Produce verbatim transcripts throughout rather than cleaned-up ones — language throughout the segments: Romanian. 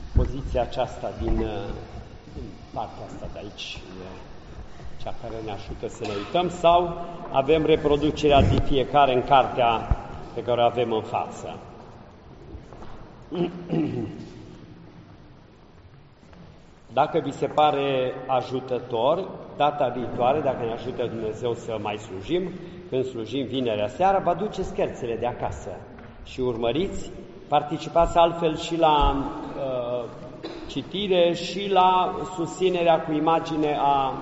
poziția aceasta din, din partea asta de aici, cea care ne ajută să ne uităm, sau avem reproducerea de fiecare în cartea pe care o avem în față. Dacă vi se pare ajutător, data viitoare, dacă ne ajută Dumnezeu să mai slujim, când slujim vinerea seara, vă duceți cărțile de acasă și urmăriți, participați altfel și la uh, citire și la susținerea cu imagine a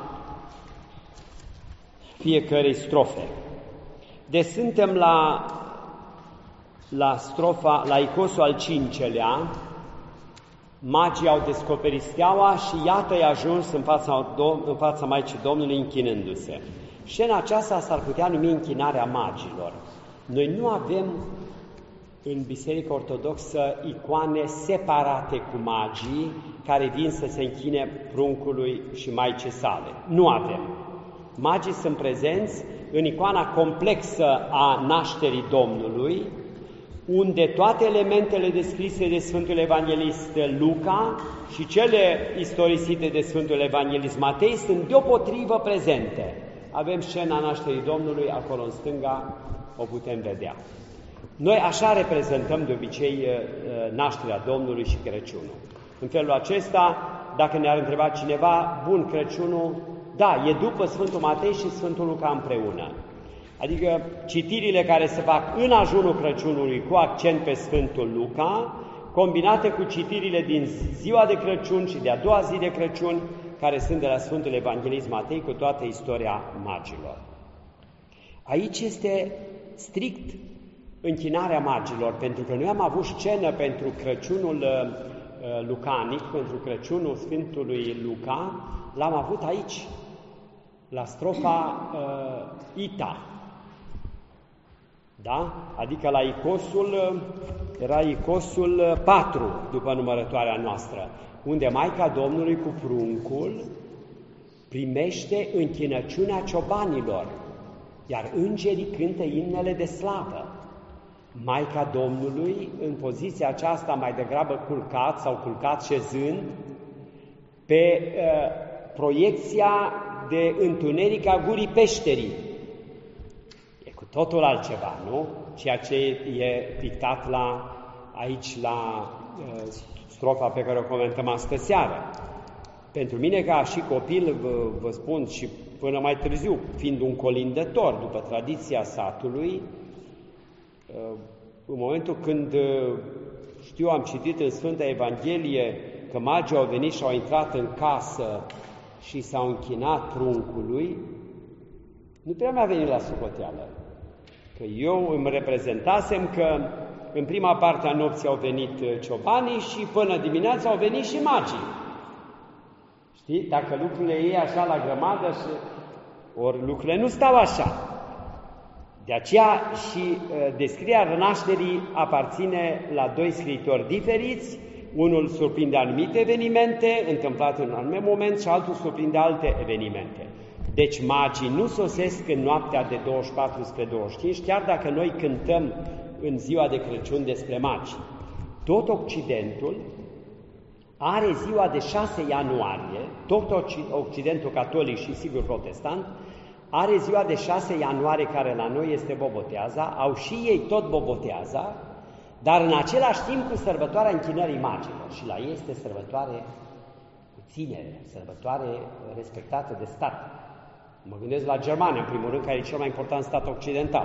fiecărei strofe. Deci suntem la, la strofa, la icosul al cincelea. Magii au descoperit steaua și iată i-a ajuns în fața, în fața Maicii Domnului închinându-se. Scena aceasta s-ar putea numi închinarea magilor. Noi nu avem în Biserica Ortodoxă icoane separate cu magii care vin să se închine pruncului și Maicii sale. Nu avem. Magii sunt prezenți în icoana complexă a nașterii Domnului, unde toate elementele descrise de Sfântul Evanghelist Luca și cele istorisite de Sfântul Evanghelist Matei sunt deopotrivă prezente. Avem scena nașterii Domnului, acolo în stânga o putem vedea. Noi așa reprezentăm de obicei nașterea Domnului și Crăciunul. În felul acesta, dacă ne-ar întreba cineva, bun, Crăciunul, da, e după Sfântul Matei și Sfântul Luca împreună. Adică citirile care se fac în ajunul Crăciunului cu accent pe Sfântul Luca, combinate cu citirile din ziua de Crăciun și de a doua zi de Crăciun, care sunt de la Sfântul Evanghelist Matei cu toată istoria magilor. Aici este strict închinarea magilor, pentru că noi am avut scenă pentru Crăciunul uh, lucanic, pentru Crăciunul Sfântului Luca, l-am avut aici, la strofa uh, Ita. Da? Adică la icosul, era icosul patru, după numărătoarea noastră, unde Maica Domnului cu pruncul primește închinăciunea ciobanilor, iar îngerii cântă imnele de slavă. Maica Domnului, în poziția aceasta mai degrabă culcat sau culcat șezând, pe uh, proiecția de întuneric a gurii peșterii. E cu totul altceva, nu? Ceea ce e pictat la, aici la uh, strofa pe care o comentăm astă seară. Pentru mine, ca și copil, vă, vă spun și până mai târziu, fiind un colindător după tradiția satului, uh, în momentul când, uh, știu, am citit în Sfânta Evanghelie că magii au venit și au intrat în casă și s-au închinat pruncului, nu prea mi-a venit la socoteală. Că eu îmi reprezentasem că în prima parte a nopții au venit ciobanii și până dimineața au venit și magii. Știi? Dacă lucrurile iei așa la grămadă, și... ori lucrurile nu stau așa. De aceea și uh, descrierea nașterii aparține la doi scriitori diferiți. Unul surprinde anumite evenimente întâmplate în un anume moment și altul surprinde alte evenimente. Deci magii nu sosesc în noaptea de douăzeci și patru spre douăzeci și cinci, chiar dacă noi cântăm în ziua de Crăciun despre magi. Tot Occidentul are ziua de șase ianuarie, tot Occidentul catolic și sigur protestant, are ziua de șase ianuarie care la noi este Boboteaza, au și ei tot Boboteaza, dar în același timp cu sărbătoarea închinării magilor. Și la ei este sărbătoare cu ținere, sărbătoare respectată de stat. Mă gândesc la Germania, în primul rând, care e cel mai important stat occidental.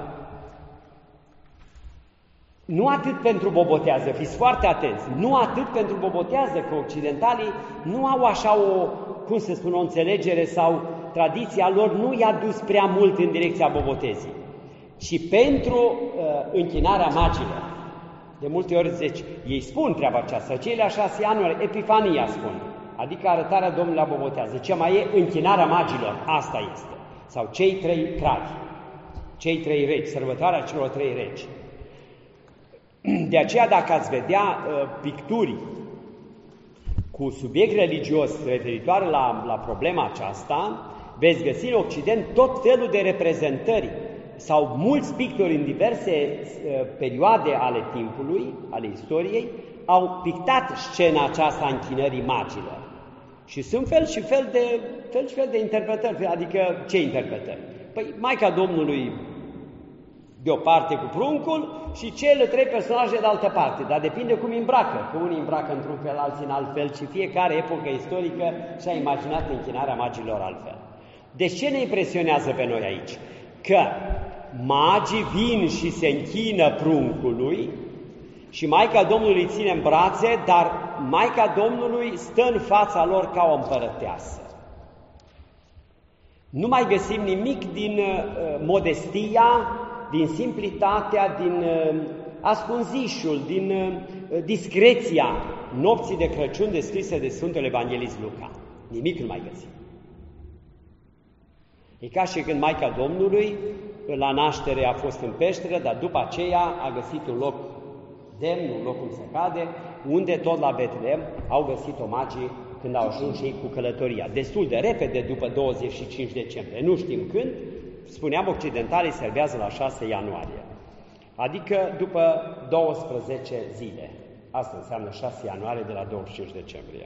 Nu atât pentru Bobotează, fiți foarte atenți, nu atât pentru Bobotează, că occidentalii nu au așa o, cum să spun, o înțelegere sau tradiția lor nu i-a dus prea mult în direcția Bobotezii, ci pentru uh, închinarea magilor. De multe ori, zici, ei spun treaba aceasta, cei la șase ani, Epifania spun, adică arătarea Domnului la Bobotează. Ce mai e? Închinarea magilor, asta este. Sau cei trei cragi, cei trei regi, sărbătoarea celor trei regi. De aceea, dacă ați vedea uh, picturi cu subiect religios referitoare la, la problema aceasta, veți găsi în Occident tot felul de reprezentări sau mulți pictori în diverse uh, perioade ale timpului, ale istoriei, au pictat scena aceasta a închinării magilor. Și sunt fel și fel de, fel și fel de interpretări. Adică ce interpretări? Păi Maica Domnului de o parte cu pruncul și cele trei personaje de altă parte, dar depinde cum îmbracă, că unii îmbracă într-un fel, alții în alt fel și fiecare epocă istorică și-a imaginat închinarea magilor altfel. Deci ce ne impresionează pe noi aici? Că magii vin și se închină pruncului și Maica Domnului îi ține în brațe, dar Maica Domnului stă în fața lor ca o împărăteasă. Nu mai găsim nimic din uh, modestia, din simplitatea, din uh, ascunzișul, din uh, discreția nopții de Crăciun descrise de Sfântul Evanghelist Luca. Nimic nu mai găsim. E ca și când Maica Domnului la naștere a fost în peșteră, dar după aceea a găsit un loc demn, un loc cum se cade, unde tot la Betlehem au găsit-o magii când au ajuns ei cu călătoria. Destul de repede, după douăzeci și cinci decembrie. Nu știm când, spuneam occidentalii servează la șase ianuarie. Adică după douăsprezece zile. Asta înseamnă șase ianuarie de la douăzeci și cinci decembrie.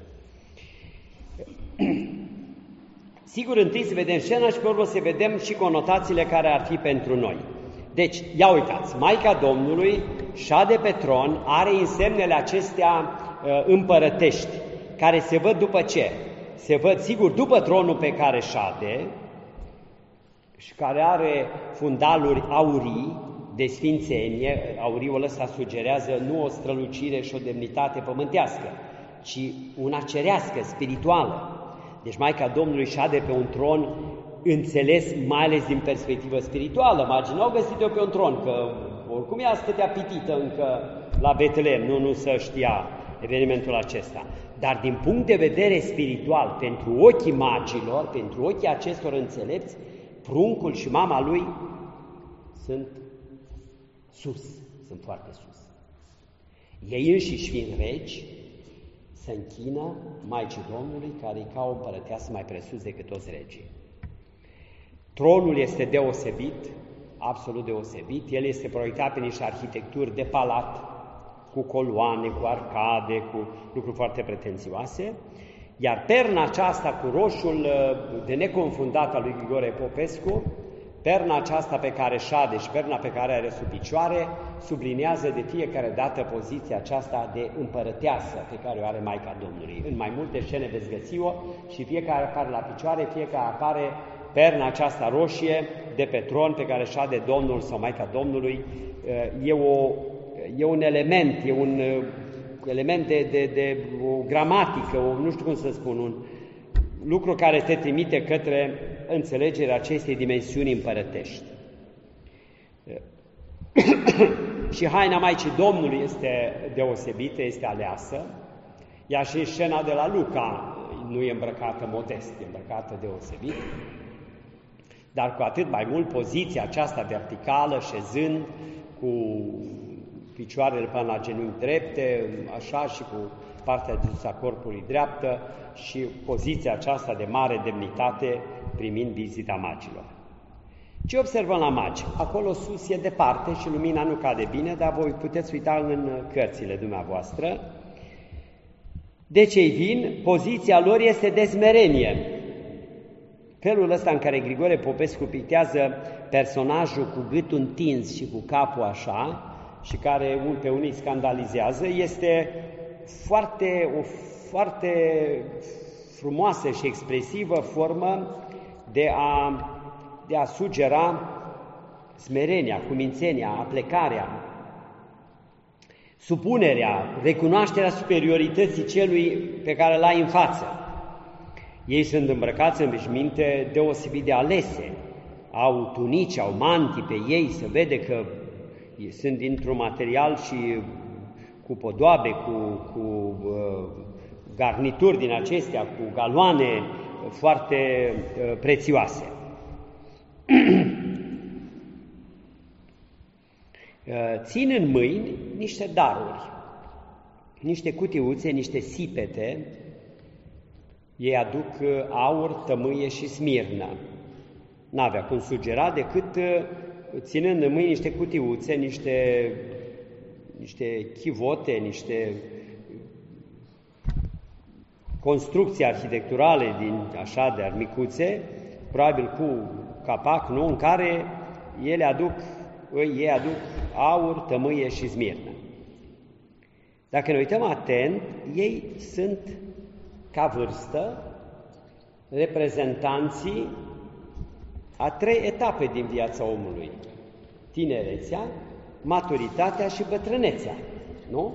Sigur, întâi să vedem scena și pe urmă să vedem și conotațiile care ar fi pentru noi. Deci, ia uitați, Maica Domnului șade pe tron, are însemnele acestea uh, împărătești, care se văd după ce? Se văd, sigur, după tronul pe care șade și care are fundaluri aurii de sfințenie. Auriul ăsta sugerează nu o strălucire și o demnitate pământească, ci una cerească, spirituală. Deci Maica Domnului șade pe un tron înțeles mai ales din perspectivă spirituală. Magii n-au găsit-o pe un tron, că oricum ea stătea pitită încă la Betlehem, nu, nu se știa evenimentul acesta. Dar din punct de vedere spiritual, pentru ochii magilor, pentru ochii acestor înțelepți, pruncul și mama lui sunt sus, sunt foarte sus. Ei înșiși fiind regi, se închină Maicii Domnului, care e ca o împărăteasă mai presus decât toți regii. Tronul este deosebit, absolut deosebit, el este proiectat pe niște arhitecturi de palat, cu coloane, cu arcade, cu lucruri foarte pretențioase, iar perna aceasta cu roșul de neconfundat al lui Grigore Popescu, perna aceasta pe care șade și perna pe care are sub picioare, sublinează de fiecare dată poziția aceasta de împărăteasă pe care o are Maica Domnului. În mai multe scene veți găsi-o și fiecare apare la picioare, fiecare apare perna aceasta roșie de pe tron pe care șade Domnul sau Maica Domnului. E, o, e un element, e un element de, de, de o gramatică, o, nu știu cum să spun, un lucru care te trimite către înțelegerea acestei dimensiuni împărătești. Și haina Maicii Domnului este deosebită, este aleasă, iar și scena de la Luca nu e îmbrăcată modest, e îmbrăcată deosebit, dar cu atât mai mult poziția aceasta verticală, șezând cu picioarele până la genunchi drepte, așa, și cu partea de sus a corpului dreaptă și poziția aceasta de mare demnitate primind vizita magilor. Ce observăm la magi? Acolo sus e departe și lumina nu cade bine, dar voi puteți uita în cărțile dumneavoastră. De ce ei vin? Poziția lor este de smerenie. Felul ăsta în care Grigore Popescu pictează personajul cu gâtul întins și cu capul așa, și care pe unii scandalizează, este foarte, o foarte frumoasă și expresivă formă de a, de a sugera smerenia, cumințenia, aplecarea, supunerea, recunoașterea superiorității celui pe care l-ai în față. Ei sunt îmbrăcați în veșminte deosebit de alese, au tunici, au mantii pe ei, se vede că sunt dintr-un material și cu podoabe, cu, cu uh, garnituri din acestea, cu galoane foarte uh, prețioase. Țin în mâini niște daruri, niște cutiuțe, niște sipete. Ei aduc aur, tămâie și smirnă. N-avea cum sugera decât ținând în mâini niște cutiuțe, niște, niște chivote, niște construcții arhitecturale din așa de armicuțe, probabil cu capac, nu, în care ele aduc, ei aduc aur, tămâie și smirnă. Dacă ne uităm atent, ei sunt ca vârstă reprezentanții a trei etape din viața omului: tinerețea, maturitatea și bătrânețea, nu?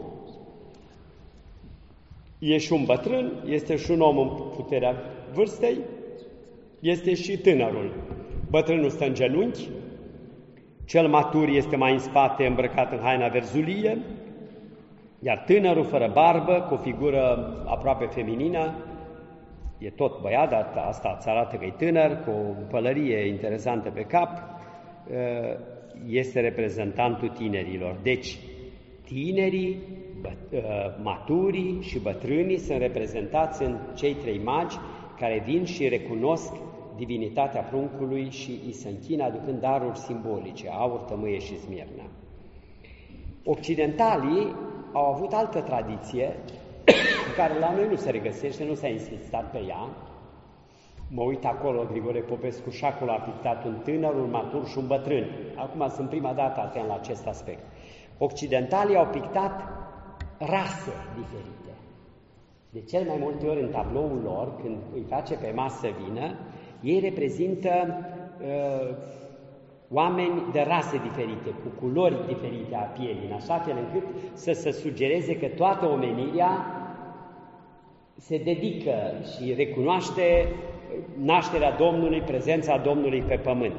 E și un bătrân, este și un om în puterea vârstei, este și tânărul. Bătrânul stă în genunchi, cel matur este mai în spate, îmbrăcat în haina verzulie, iar tânărul fără barbă, cu o figură aproape feminină, e tot băiat, dar asta îți arată că e tânăr, cu o pălărie interesantă pe cap, este reprezentantul tinerilor. Deci, tinerii, maturii și bătrânii sunt reprezentați în cei trei magi care vin și recunosc divinitatea pruncului și îi se închină aducând daruri simbolice, aur, tămâie și smirnă. Occidentalii au avut altă tradiție care la noi nu se regăsește, nu s-a insistat pe ea. Mă uit acolo, Grigore Popescu Șacul a pictat un tânăr, un matur și un bătrân. Acum sunt prima dată atent la acest aspect. Occidentalii au pictat rase diferite. De cel mai multe ori în tabloul lor, când îi face pe masă vină, ei reprezintă uh, oameni de rase diferite, cu culori diferite a pielii, în așa fel încât să se sugereze că toată omenirea se dedică și recunoaște nașterea Domnului, prezența Domnului pe pământ.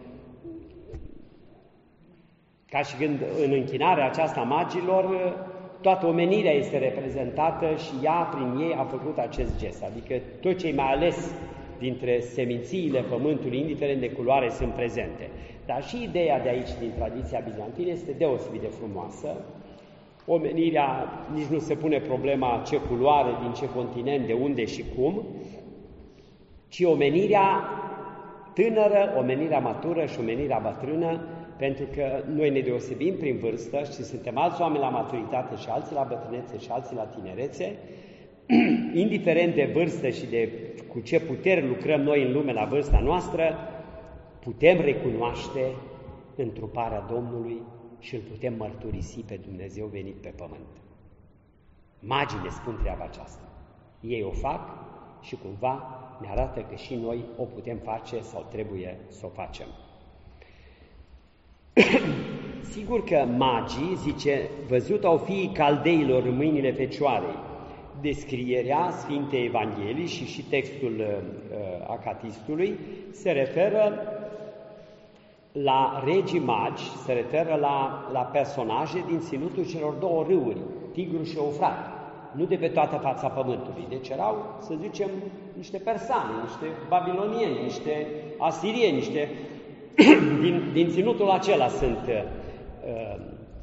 Ca și când în închinarea aceasta magilor, toată omenirea este reprezentată și ea, prin ei, a făcut acest gest. Adică tot ce mai ales dintre semințiile pământului, indiferent de culoare, sunt prezente. Dar și ideea de aici, din tradiția bizantină, este deosebit de frumoasă. Omenirea, nici nu se pune problema ce culoare, din ce continent, de unde și cum, ci omenirea tânără, omenirea matură și omenirea bătrână, pentru că noi ne deosebim prin vârstă și suntem alți oameni la maturitate și alții la bătrânețe și alții la tinerețe, indiferent de vârstă și de cu ce puteri lucrăm noi în lume la vârsta noastră, putem recunoaște întruparea Domnului și îl putem mărturisi pe Dumnezeu venit pe pământ. Magii ne spun treaba aceasta. Ei o fac și cumva ne arată că și noi o putem face sau trebuie să o facem. Sigur că magii, zice, văzut au fiii caldeilor în mâinile Fecioarei. Descrierea Sfintei Evangheliei și și textul uh, acatistului se referă la regii magi, se referă la, la personaje din ținutul celor două râuri, Tigru și Eufrat, nu de pe toată fața pământului. Deci erau, să zicem, niște persani, niște babilonieni, niște asirieni, niște din, din ținutul acela sunt, uh,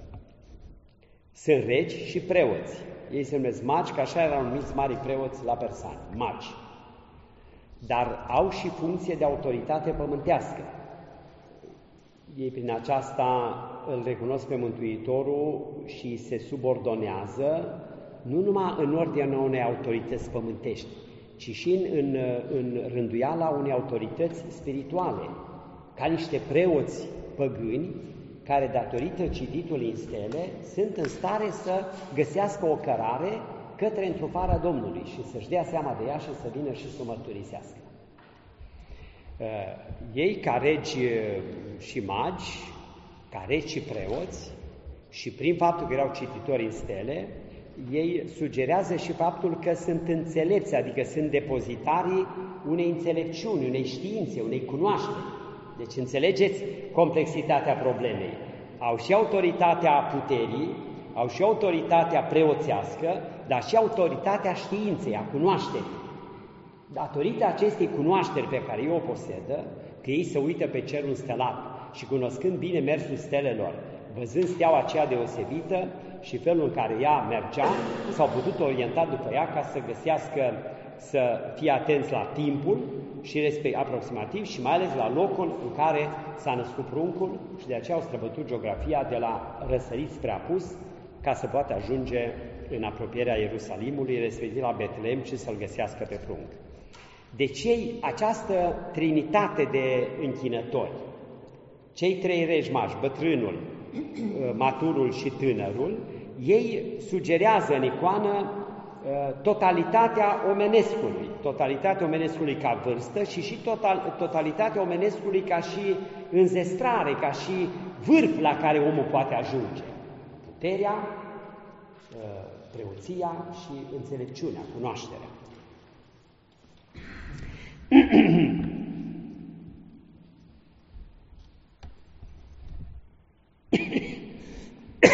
sunt regi și preoți. Ei se numesc magi, că așa erau numiți mari preoți la persani, magi. Dar au și funcție de autoritate pământească. Ei prin aceasta îl recunosc pe Mântuitorul și se subordonează nu numai în ordinea unei autorități pământești, ci și în, în, în rânduiala unei autorități spirituale, ca niște preoți păgâni care, datorită cititului în stele, sunt în stare să găsească o cărare către întruparea Domnului și să-și dea seama de ea și să vină și să o mărturisească. Uh, ei, ca regi și magi, ca regi și preoți, și prin faptul că erau cititori în stele, ei sugerează și faptul că sunt înțelepți, adică sunt depozitarii unei înțelepciuni, unei științe, unei cunoașteri. Deci înțelegeți complexitatea problemei. Au și autoritatea puterii, au și autoritatea preoțească, dar și autoritatea științei, a cunoașterii. Datorită acestei cunoașteri pe care ei o posedă, că ei se uită pe cerul înstelat și cunoscând bine mersul stelelor, văzând steaua aceea deosebită și felul în care ea mergea, s-au putut orienta după ea ca să găsească, să fie atenți la timpul și respect, aproximativ și mai ales la locul în care s-a născut pruncul și de aceea au străbătut geografia de la răsărit spre apus ca să poată ajunge în apropierea Ierusalimului, respectiv la Betlehem, ci să-l găsească pe prunc. Deci ei, această trinitate de închinători, cei trei regi magi, bătrânul, maturul și tânărul, ei sugerează în icoană totalitatea omenescului, totalitatea omenescului ca vârstă și și total, totalitatea omenescului ca și înzestrare, ca și vârf la care omul poate ajunge. Puterea, preoția și înțelepciunea, cunoașterea.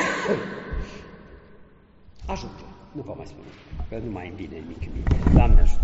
Ajunge, nu vă mai spun, că nu mai e bine nimic. Doamne ajută!